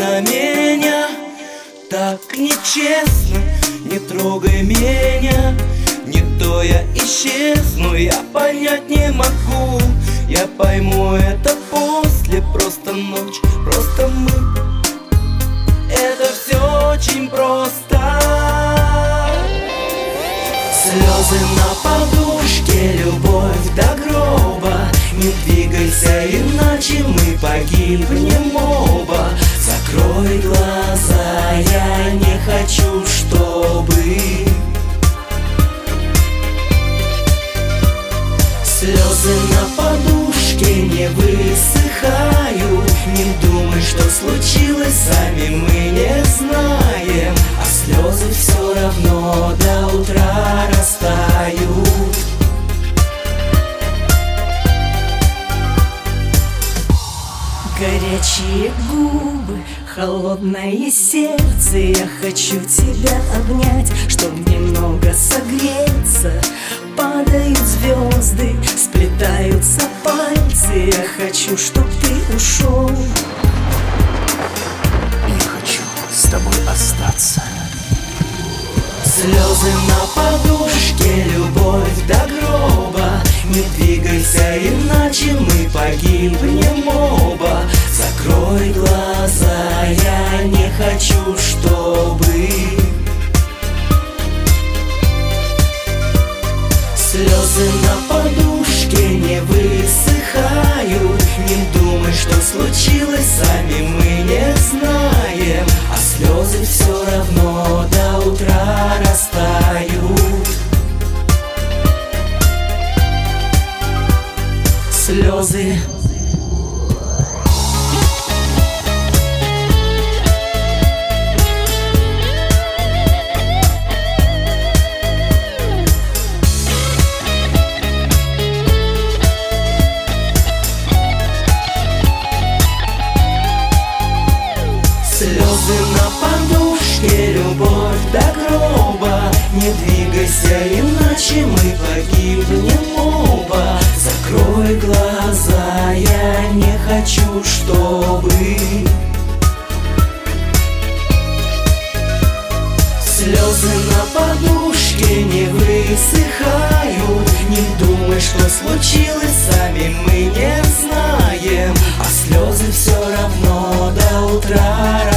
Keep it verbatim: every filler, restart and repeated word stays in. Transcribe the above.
на меня так нечестно. Не трогай меня, не то я исчезну. Я понять не могу, я пойму это после. Просто ночь, просто мы. Это все очень просто. Слезы на подушке, любовь до гроба. Не двигайся, иначе мы погибнем оба. Закрой глаза, я не хочу, чтобы слезы на подушке не высыхают. Не думай, что случилось, сами мы не знаем. А слезы все равно до утра растают. Горячие губы, холодное сердце. Я хочу тебя обнять, чтоб немного согреться. Падают звезды, сплетаются пальцы. Я хочу, чтоб ты ушел. Я хочу с тобой остаться. Слезы на подушке, любовь до гроба. Не двигайся, иначе мы погибнем оба. Закрой глаза, я не хочу, чтобы слезы на подушке не высыхают. Не думай, что случилось, сами мы не знаем. А слезы все равно до утра растают. Слезы. Слезы на подушке, любовь до гроба. Не двигайся, иначе мы погибнем оба. Закрой глаза, я не хочу, чтобы слезы на подушке не высыхают. Не думай, что случилось, сами мы не знаем. А слезы все равно до утра